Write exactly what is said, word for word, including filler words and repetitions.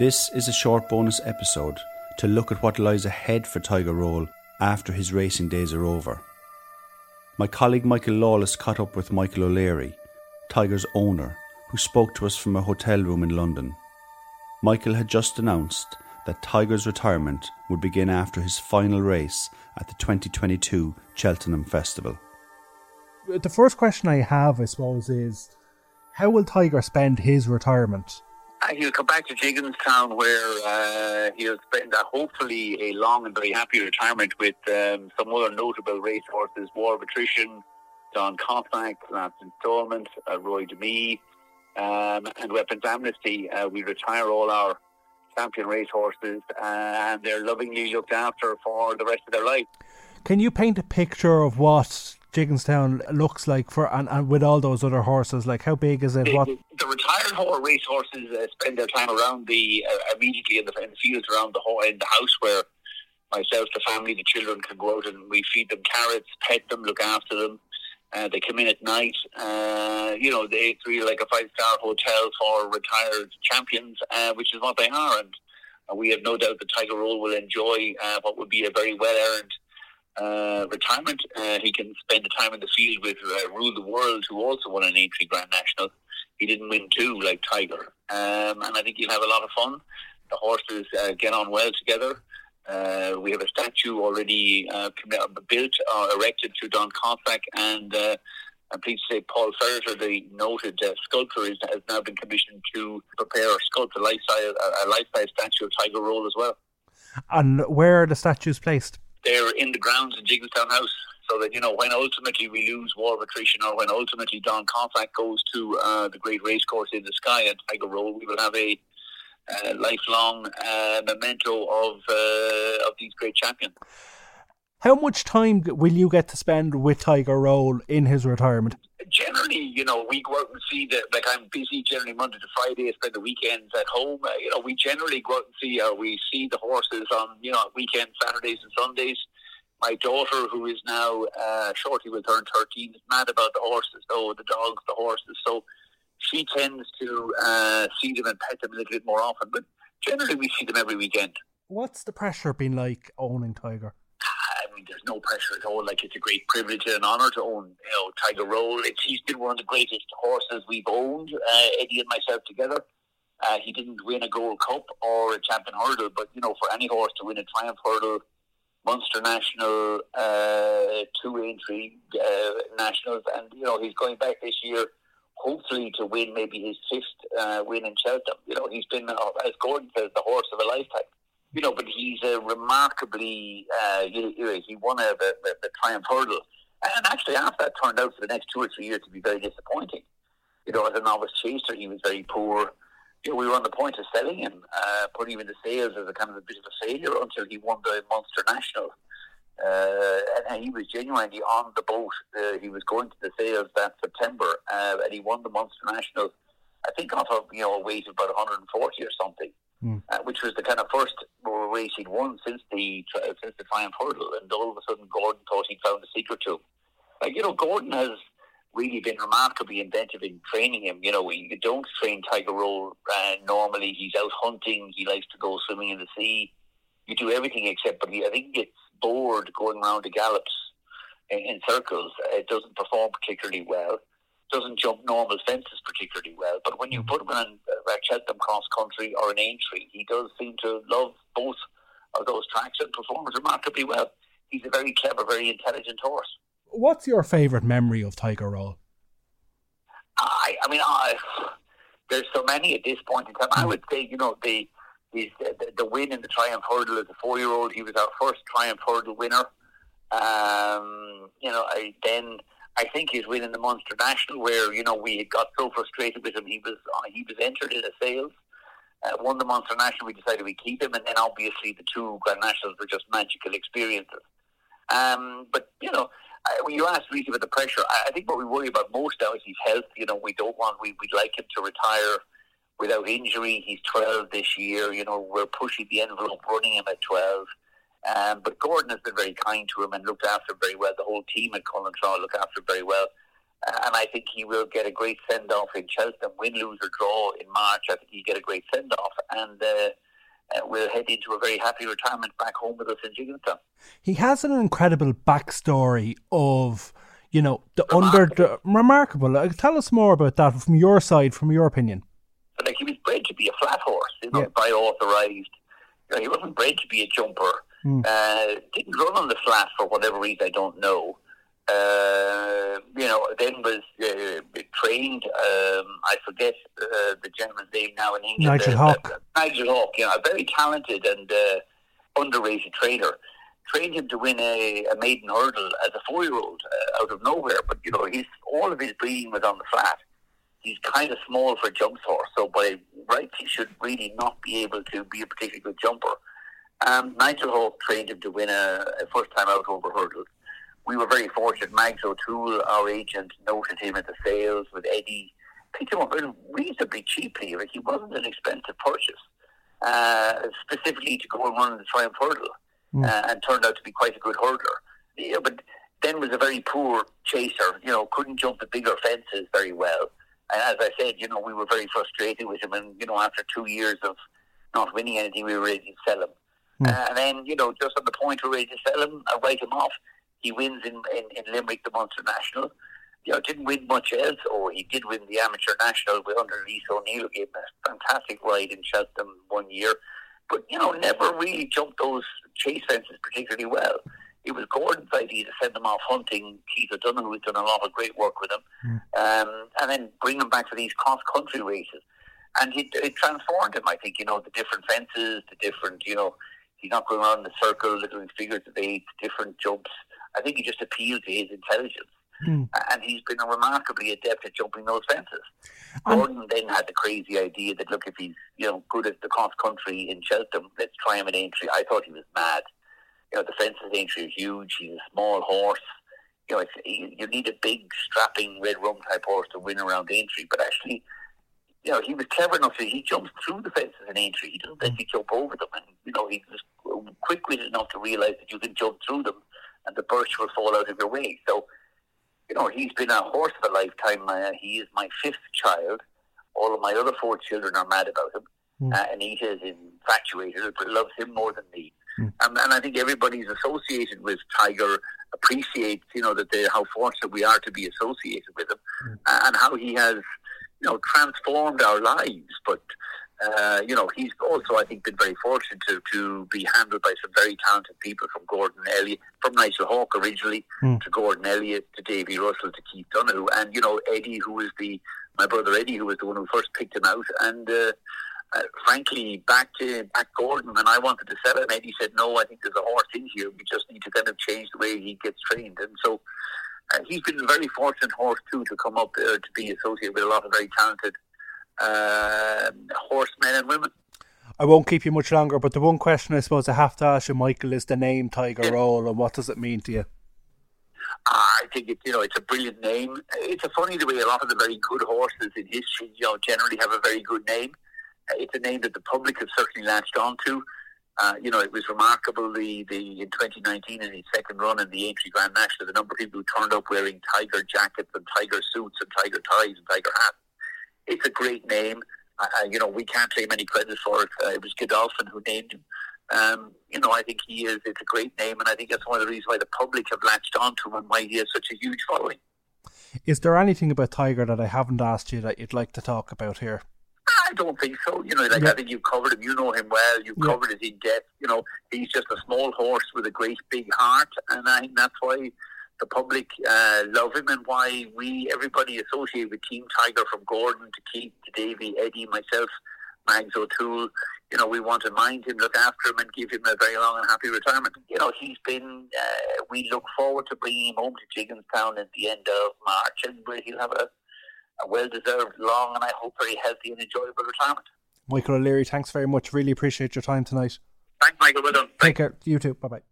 This is a short bonus episode to look at what lies ahead for Tiger Roll after his racing days are over. My colleague Michael Lawless caught up with Michael O'Leary, Tiger's owner, who spoke to us from a hotel room in London. Michael had just announced that Tiger's retirement would begin after his final race at the twenty twenty-two Cheltenham Festival. The first question I have, I suppose, is how will Tiger spend his retirement? Uh, he'll come back to Gigginstown, where uh, he'll spend uh, hopefully a long and very happy retirement with um, some other notable racehorses: War of Attrition, Don Cossack, Last Instalment, uh, Roy Demi, um, and Weapons Amnesty. Uh, we retire all our champion racehorses, uh, and they're lovingly looked after for the rest of their life. Can you paint a picture of what Gigginstown looks like for and, and with all those other horses? Like, how big is it? The, what the retired horse racehorses uh, spend their time around the uh, immediately in the, in the fields around the ho- in the house, where myself, the family, the children can go out and we feed them carrots, pet them, look after them. Uh, they come in at night. Uh, you know, they it's really like a five-star hotel for retired champions, uh, which is what they are. And uh, we have no doubt that Tiger Roll will enjoy uh, what would be a very well-earned uh, retirement. Uh, he can spend the time in the field with uh, Rule the World, who also won an Aintree Grand National. He didn't win two like Tiger. Um, and I think he'll have a lot of fun. The horses uh, get on well together. Uh, we have a statue already uh, built or erected to Don Cossack, and uh, I'm pleased to say Paul Ferreter, the noted uh, sculptor, is, has now been commissioned to prepare or sculpt a life-size, a life-size statue of Tiger Roll as well. And where are the statues placed? They're in the grounds in Gigginstown House, so that, you know, when ultimately we lose War of Attrition, or when ultimately Don Cossack goes to uh, the great racecourse in the sky at Tiger Roll, we will have a Uh, lifelong uh, memento of uh, of these great champions. How much time will you get to spend with Tiger Roll in his retirement? Generally, you know, we go out and see the, like I'm busy generally Monday to Friday, I spend the weekends at home. Uh, you know, we generally go out and see, or we see the horses on, you know, weekends, Saturdays and Sundays. My daughter, who is now uh, shortly will turn thirteen, is mad about the horses, though, the dogs, the horses. So she tends to uh, see them and pet them a little bit more often, but generally we see them every weekend. What's the pressure been like owning Tiger? I mean, there's no pressure at all. Like, it's a great privilege and an honour to own, you know, Tiger Roll. It's, he's been one of the greatest horses we've owned, uh, Eddie and myself together. Uh, he didn't win a Gold Cup or a Champion Hurdle, but, you know, for any horse to win a Triumph Hurdle, Munster National, uh, two Aintree uh, Nationals, and, you know, he's going back this year hopefully to win maybe his fifth uh, win in Cheltenham. You know, he's been, uh, as Gordon says, the horse of a lifetime. You know, but he's a remarkably, uh, you know, he won a, the, the, the Triumph Hurdle. And actually after that turned out for the next two or three years to be very disappointing. You know, as a novice chaser, he was very poor. You know, we were on the point of selling him, uh, putting him in the sales as a kind of a bit of a failure until he won the Munster National. Uh, and he was genuinely on the boat. Uh, he was going to the sales that September, uh, and he won the Munster National, I think, off of, you know, a weight of about one hundred forty or something, mm. uh, which was the kind of first race he'd won since the since the Triumph Hurdle. And all of a sudden, Gordon thought he'd found the secret to him. Like, you know, Gordon has really been remarkably inventive in training him. You know, you don't train Tiger Roll uh, normally. He's out hunting. He likes to go swimming in the sea. You do everything except, but he, I think he gets bored going around the gallops in, in circles. It doesn't perform particularly well. Doesn't jump normal fences particularly well. But when you put him in a Cheltenham cross country or an Aintree, he does seem to love both of those tracks and performs remarkably well. He's a very clever, very intelligent horse. What's your favourite memory of Tiger Roll? I, I mean, I, there's so many at this point in time. I would say, you know, the He's the, the win in the Triumph Hurdle as a four-year-old. He was our first Triumph Hurdle winner. Um, you know, I, then I think his win in the Munster National, where, you know, we had got so frustrated with him, he was he was entered in a sales, uh, won the Munster National. We decided we'd keep him, and then obviously the two Grand Nationals were just magical experiences. Um, but you know, I, when you asked really about the pressure, I, I think what we worry about most now is his health. You know, we don't want we we'd like him to retire without injury. He's twelve this year. You know, we're pushing the envelope, running him at twelve. Um, but Gordon has been very kind to him and looked after him very well. The whole team at Cullen Trawl looked after him very well. Uh, and I think he will get a great send-off in Cheltenham. Win, lose or draw in March, I think he'll get a great send-off. And uh, uh, we'll head into a very happy retirement back home with us in Gigginstown. He has an incredible backstory of, you know, the remarkable. under... The, remarkable. Uh, tell us more about that from your side, from your opinion. But like, he was bred to be a flat horse, you know, yeah. by authorised. You know, he wasn't bred to be a jumper. Mm. Uh, didn't run on the flat for whatever reason, I don't know. Uh, you know, then was uh, trained, um, I forget uh, the gentleman's name now in England. Nigel uh, Hawke. Uh, Nigel Hawke, you know, a very talented and uh, underrated trainer. Trained him to win a, a maiden hurdle as a four-year-old uh, out of nowhere. But, you know, he's, all of his breeding was on the flat. He's kind of small for a jumps horse, so by rights he should really not be able to be a particularly good jumper. Um, Nigel Hawke trained him to win a, a first-time out over hurdles. We were very fortunate. Mags O'Toole, our agent, noted him at the sales with Eddie. Picked him up reasonably cheaply. Like, he wasn't an expensive purchase, uh, specifically to go and run the Triumph Hurdle, mm. uh, and turned out to be quite a good hurdler. Yeah, but then was a very poor chaser. You know, couldn't jump the bigger fences very well. And as I said, you know, we were very frustrated with him. And, you know, after two years of not winning anything, we were ready to sell him. Mm. Uh, and then, you know, just on the point we were ready to sell him, I write him off. He wins in, in, in Limerick, the Munster National. You know, didn't win much else, or he did win the Amateur National with under Lisa O'Neill, who gave him a fantastic ride in Cheltenham one year. But, you know, never really jumped those chase fences particularly well. It was Gordon's idea to send him off hunting. Keith O'Donoghue, who's done a lot of great work with him, mm. um, and then bring him back to these cross-country races. And it, it transformed him, I think, you know, the different fences, the different, you know, he's not going around in the circle, doing figures of eight, different jumps. I think he just appealed to his intelligence. Mm. And he's been a remarkably adept at jumping those fences. Um, Gordon then had the crazy idea that, look, if he's, you know, good at the cross-country in Cheltenham, let's try him at Aintree. I thought he was mad. You know, the fences at Aintree are huge. He's a small horse. You know, it's, you need a big, strapping red rum type horse to win around Aintree. But actually, you know, he was clever enough that he jumps through the fences in Aintree. He doesn't let you jump over them. And, you know, he's quick-witted enough to realise that you can jump through them and the birch will fall out of your way. So, you know, he's been a horse of a lifetime. Uh, he is my fifth child. All of my other four children are mad about him. Mm. Uh, Anita is infatuated, but loves him more than me. Mm. Um, and I think everybody's associated with Tiger appreciates, you know, that they how fortunate we are to be associated with him, mm. uh, and how he has, you know, transformed our lives. But uh, you know, he's also, I think, been very fortunate to, to be handled by some very talented people, from Gordon Elliott, from Nigel Hawke originally, mm. to Gordon Elliott, to Davy Russell, to Keith Donoghue, and, you know, Eddie, who was the, my brother Eddie, who was the one who first picked him out, and uh, uh, frankly, back to back Gordon, when I wanted to sell him, Eddie said, no, I think there's a horse in here, we just need to kind of change the way he gets trained, and so uh, he's been a very fortunate horse too, to come up uh, to be associated with a lot of very talented Uh, horsemen and women. I won't keep you much longer, but the one question I suppose I have to ask you, Michael, is the name Tiger yeah. Roll, and what does it mean to you? I think it, you know, it's a brilliant name. It's a funny the way a lot of the very good horses in history, you know, generally have a very good name. It's a name that the public have certainly latched onto. Uh, you know, it was remarkable the, the in twenty nineteen in his second run in the Aintree Grand National, the number of people who turned up wearing tiger jackets and tiger suits and tiger ties and tiger hats. It's a great name. Uh, you know, we can't claim any credit for it. Uh, it was Godolphin who named him. Um, you know, I think he is. It's a great name, and I think that's one of the reasons why the public have latched onto him and why he has such a huge following. Is there anything about Tiger that I haven't asked you that you'd like to talk about here? I don't think so. You know, like yeah. I think you've covered him. You know him well. You've yeah. covered it in depth. You know, he's just a small horse with a great big heart, and I think that's why the public uh, love him, and why we, everybody associated with Team Tiger, from Gordon to Keith to Davy, Eddie, myself, Mags O'Toole, you know, we want to mind him, look after him, and give him a very long and happy retirement. You know, he's been, uh, we look forward to bringing him home to Gigginstown at the end of March, and he'll have a, a well-deserved, long, and I hope very healthy and enjoyable retirement. Michael O'Leary, thanks very much. Really appreciate your time tonight. Thanks, Michael. Well done. Take care. You too. Bye-bye.